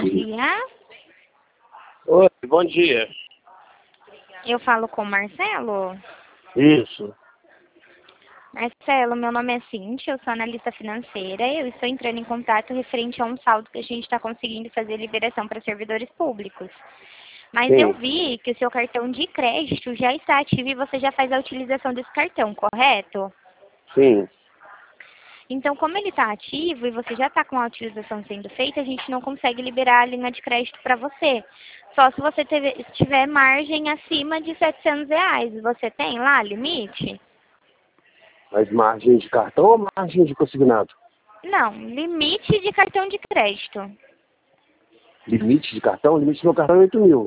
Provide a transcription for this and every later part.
dia. Oi, bom dia. Eu falo com o Marcelo. Isso. Marcelo, meu nome é Cíntia, eu sou analista financeira. Eu estou entrando em contato referente a um saldo que a gente está conseguindo fazer liberação para servidores públicos. Mas eu Sim. vi que o seu cartão de crédito já está ativo e você já faz a utilização desse cartão, correto? Sim. Então, como ele está ativo e você já está com a utilização sendo feita, a gente não consegue liberar a linha de crédito para você. Só se você tiver margem acima de R$ 700. Você tem lá limite? Mas margem de cartão ou margem de consignado? Não, limite de cartão de crédito. Limite de cartão? Limite do meu cartão é 8.000.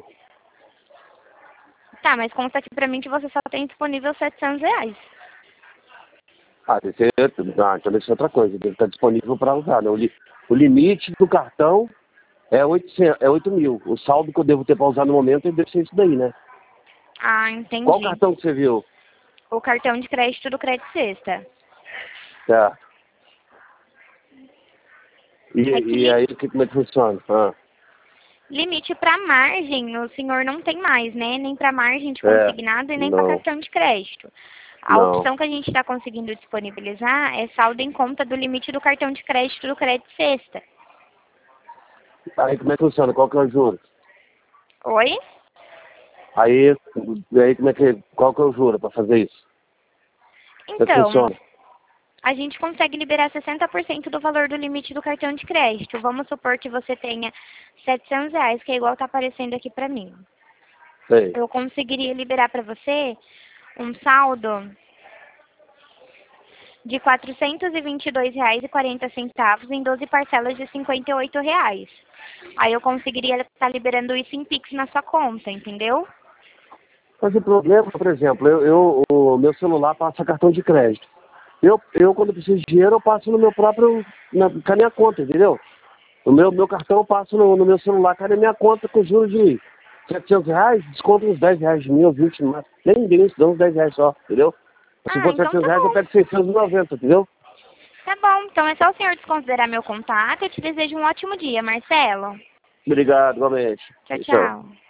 Tá, mas consta aqui pra mim que você só tem disponível R$ 700. Deve ser... então deve ser outra coisa. Deve estar disponível para usar, né? O limite do cartão é 8.000. O saldo que eu devo ter para usar no momento deve ser isso daí, né? Ah, entendi. Qual cartão que você viu? O cartão de crédito do Crédito Sexta. Tá. É que E aí, como é que funciona? limite para margem, o senhor não tem mais, né? Nem para margem de consignado e nem para Não. cartão de crédito. A Não. opção que a gente está conseguindo disponibilizar é saldo em conta do limite do cartão de crédito do Crédito Sexta. Aí, como é que funciona? Qual que é o juro? Oi? Aí qual que é o juro para fazer isso? Como é que Então, funciona? a gente consegue liberar 60% do valor do limite do cartão de crédito. Vamos supor que você tenha R$ 700, que é igual está aparecendo aqui para mim. Sei. Eu conseguiria liberar para você um saldo de R$ 422,40 em 12 parcelas de R$ 58. Aí eu conseguiria estar liberando isso em Pix na sua conta, entendeu? Mas o problema, por exemplo, o meu celular passa cartão de crédito. Quando preciso de dinheiro, eu passo no meu próprio, com a minha conta, entendeu? O meu cartão eu passo no meu celular, cara, a minha conta com juros de R$ 700, desconto uns R$ 10 de mim, ou 20 mais. Nem isso, dá uns R$ 10 só, entendeu? Se Ah, for então tá R$ 700, eu bom. pego 690, entendeu? Tá bom, então é só o senhor desconsiderar meu contato. Eu te desejo um ótimo dia, Marcelo. Obrigado, igualmente. Tchau, Tchau. tchau.